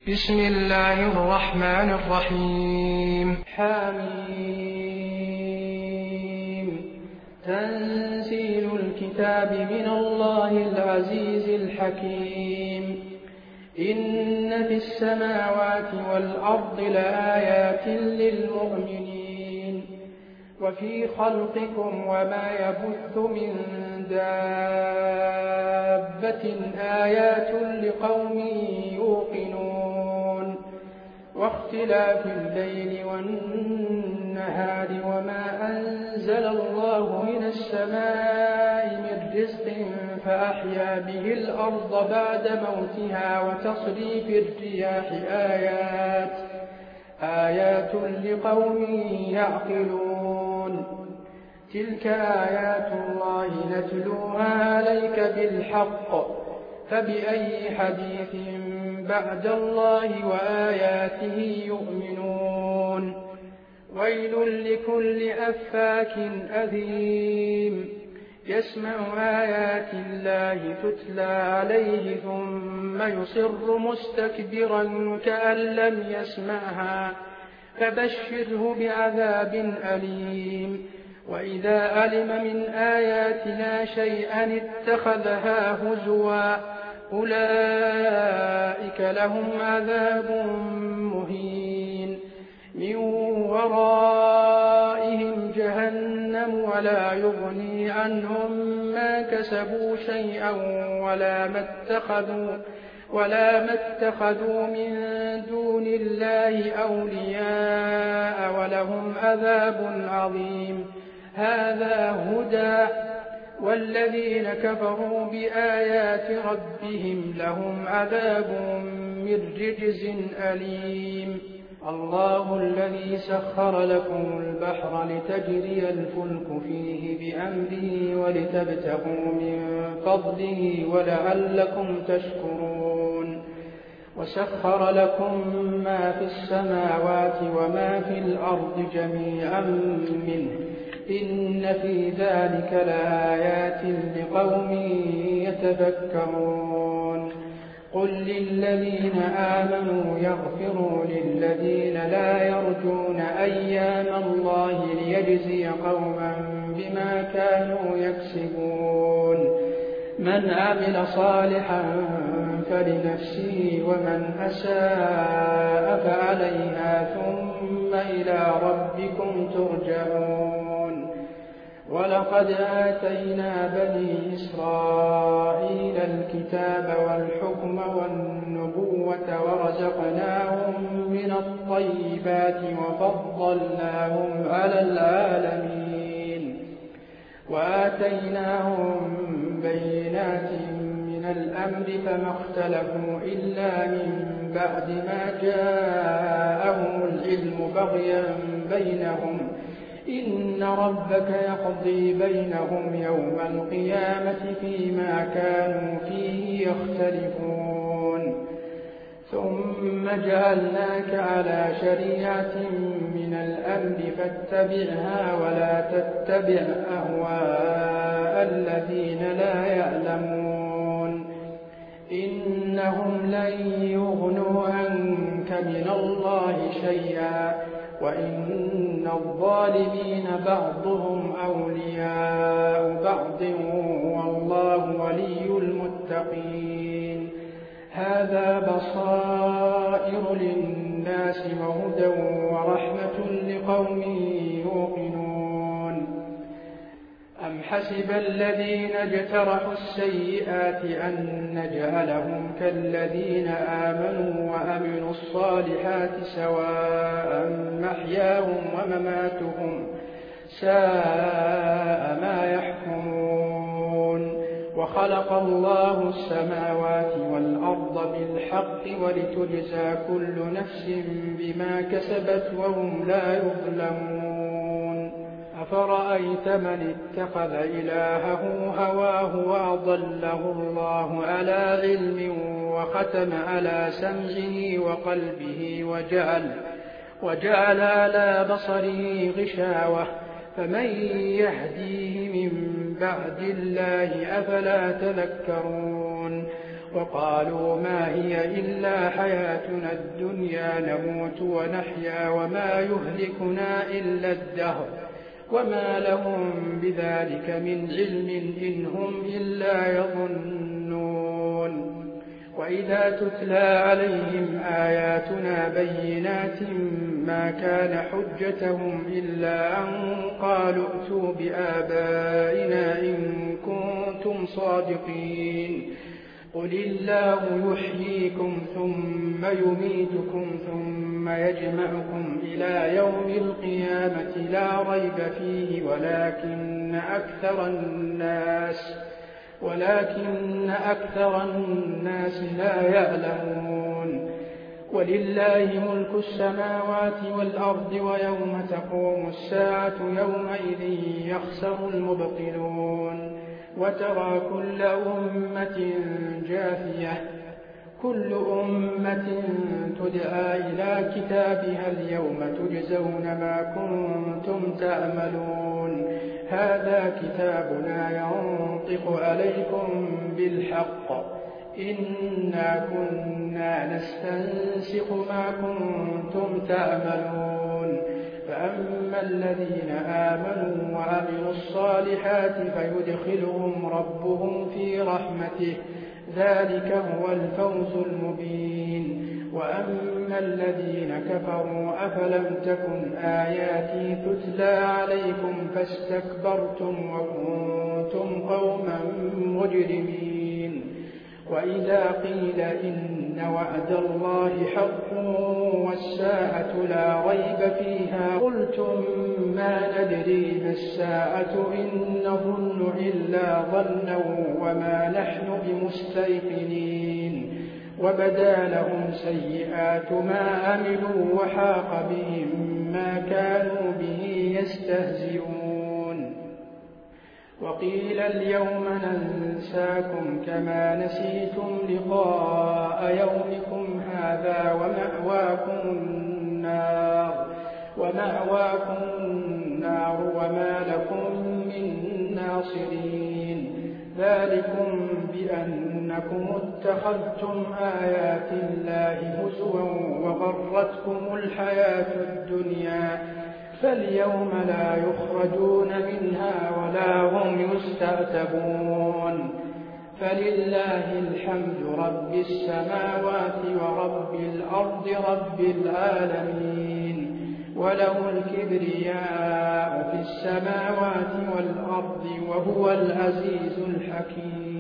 بسم الله الرحمن الرحيم. حميم. تنزيل الكتاب من الله العزيز الحكيم. إن في السماوات والأرض لآيات للمؤمنين وفي خلقكم وما يبث من دابة آيات لقوم يوقنون واختلاف الليل والنهار وما أنزل الله من السماء من رزق فأحيا به الأرض بعد موتها وتصريف الرياح آيات لقوم يعقلون. تلك آيات الله نتلوها عليك بالحق فبأي حديث بعد الله وآياته يؤمنون. ويل لكل أفاك أثيم يسمع آيات الله تتلى عليه ثم يصر مستكبرا كأن لم يسمعها فبشره بعذاب أليم. وإذا علم من آياتنا شيئا اتخذها هزوا أولئك لهم عذاب مهين من ورائهم جهنم ولا يغني عنهم ما كسبوا شيئا ولا ما اتخذوا من دون الله أولياء ولهم عذاب عظيم. هذا هدى والذين كفروا بآيات ربهم لهم عذاب من رجز أليم. الله الذي سخر لكم البحر لتجري الفلك فيه بأمره ولتبتغوا من فضله ولعلكم تشكرون. وسخر لكم ما في السماوات وما في الأرض جميعا منه إن في ذلك لآيات لقوم يتفكرون. قل للذين آمنوا يغفروا للذين لا يرجون أيام الله ليجزي قوما بما كانوا يكسبون. من عمل صالحا فلنفسه ومن أساء فعليها ثم إلى ربكم ترجعون. ولقد آتينا بني إسرائيل الكتاب والحكم والنبوة ورزقناهم من الطيبات وفضلناهم على العالمين وآتيناهم بينات من الأمر فما اختلفوا إلا من بعد ما جاءهم العلم بغيا بينهم. إن ربك يقضي بينهم يوم القيامة فيما كانوا فيه يختلفون. ثم جعلناك على شريعة من الأمر فاتبعها ولا تتبع أهواء الذين لا يعلمون. إنهم لن يغنوا عنك من الله شيئا وإن الظالمين بعضهم أولياء بعض والله ولي المتقين. هذا بصائر للناس وهدى ورحمة لقوم يوقنون. أم حسب الذين اجترحوا السيئات أن نجعلهم كالذين آمنوا وأمنوا الصالحات سواء محياهم ومماتهم ساء ما يحكمون. وخلق الله السماوات والأرض بالحق ولتجزى كل نفس بما كسبت وهم لا يظلمون. أفرأيت من اتخذ إلهه هواه وأضله الله على علم وختم على سمعه وقلبه وجعل على بصره غشاوة فمن يهديه من بعد الله أفلا تذكرون. وقالوا ما هي إلا حياتنا الدنيا نموت ونحيا وما يهلكنا إلا الدهر وما لهم بذلك من علم إن هم إلا يظنون. وإذا تتلى عليهم آياتنا بينات ما كان حجتهم إلا أن قالوا ائتوا بآبائنا إن كنتم صادقين. قل الله يحييكم ثم يميتكم ثم يجمعكم إلى يوم القيامة لا ريب فيه ولكن أكثر الناس لا يعلمون. ولله ملك السماوات والأرض ويوم تقوم الساعة يومئذ يخسر المبطلون. وترى كل أمة جاثية كل أمة تدعى إلى كتابها اليوم تجزون ما كنتم تعملون هذا كتابنا ينطق عليكم بالحق إنا كنا نستنسخ ما كنتم تعملون. فأما الذين آمنوا وعملوا الصالحات فيدخلهم ربهم في رحمته ذلك هو الفوز المبين. وأما الذين كفروا أفلم تكن آياتي تتلى عليكم فاستكبرتم وكنتم قوما مجرمين. وإذا قيل إن وعد الله حق والساعة لا ريب فيها قلتم ما ندري ما الساعة إن نظن إلا ظنا وما نحن بمستيقنين. وبدا لهم سيئات ما عملوا وحاق بهم ما كانوا به يستهزئون. وقيل اليوم ننساكم كما نسيتم لقاء يومكم هذا ومأواكم النار وما لكم من ناصرين. ذلكم بأنكم اتخذتم آيات الله هزوا وغرتكم الحياة الدنيا فاليوم لا يخرجون منها ولا هم يستعتبون. فلله الحمد رب السماوات ورب الأرض رب العالمين وله الكبرياء في السماوات والأرض وهو العزيز الحكيم.